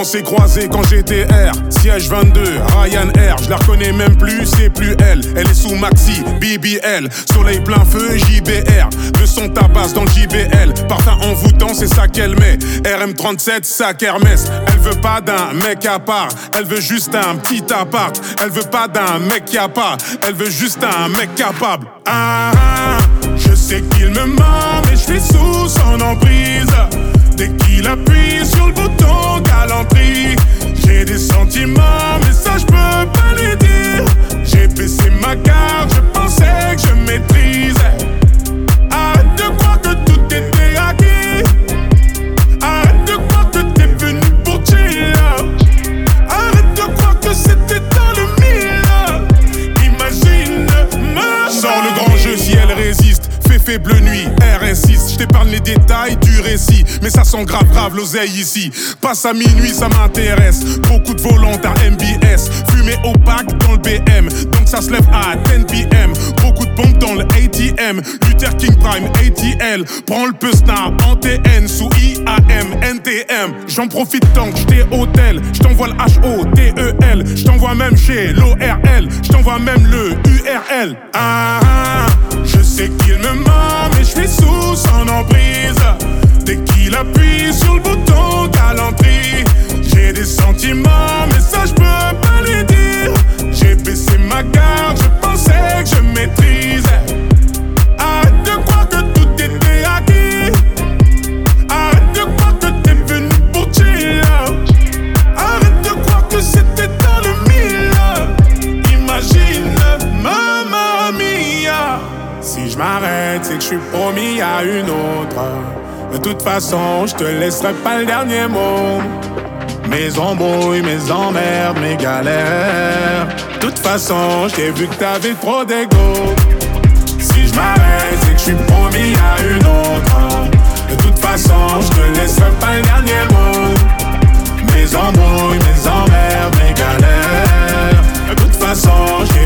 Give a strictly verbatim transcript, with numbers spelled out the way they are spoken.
On s'est croisés quand j'étais R, siège vingt-deux, Ryanair. Je la reconnais même plus, c'est plus elle. Elle est sous Maxi, B B L. Soleil plein feu, J B R. Le son tabasse dans le J B L. Parfum envoûtant, c'est ça qu'elle met. R M trente-sept, sac Hermès. Elle veut pas d'un mec à part, elle veut juste un petit appart. Elle veut pas d'un mec qui a pas, elle veut juste un mec capable. Ah, ah, je sais qu'il me ment, mais je suis sous son emprise. Dès qu'il appuie sur le bouton galanterie, j'ai des sentiments, mais ça je peux pas les dire. J'ai baissé ma garde, je pensais que je maîtrise. Arrête de croire que tout était acquis. Arrête de croire que t'es venu pour chill. Arrête de croire que c'était dans le mille. Imagine ma sors le grand jeu si elle résiste. Fais faible nuit, R S six. Je t'épargne les détails du récit, mais ça sent grave grave l'oseille ici. Passe à minuit, ça m'intéresse. Beaucoup de volontaires M B S. Fumée opaque dans le B M, donc ça se lève à dix P M. Beaucoup de pompes dans le A T M. Luther King Prime, A T L. Prends le Pesna en T N sous I A M, N T M. J'en profite tant que j't'ai hôtel. J't'envoie le H O T E L. J't'envoie même chez l'O R L. J't'envoie même le U R L. Ah, ah, je sais qu'il me ment, mais je suis sous son emprise. Dès qu'il appuie sur le bouton galanterie, j'ai des sentiments, mais ça je peux pas les dire. J'ai baissé ma garde, je pensais que je maîtrise. Arrête de croire que tout était acquis. Arrête de croire que t'es venu pour chill. Arrête de croire que c'était dans le mille. Imagine, mamma mia. Si je m'arrête, c'est que je suis promis à une autre. De toute façon, je te laisserai pas le dernier mot. Mes embrouilles, mes emmerdes, mes galères. De toute façon, je t'ai vu que t'avais trop d'ego. Si je m'arrête, c'est que je suis promis à une autre. De toute façon, je te laisserai pas le dernier mot. Mes embrouilles, mes emmerdes, mes galères. De toute façon, je t'ai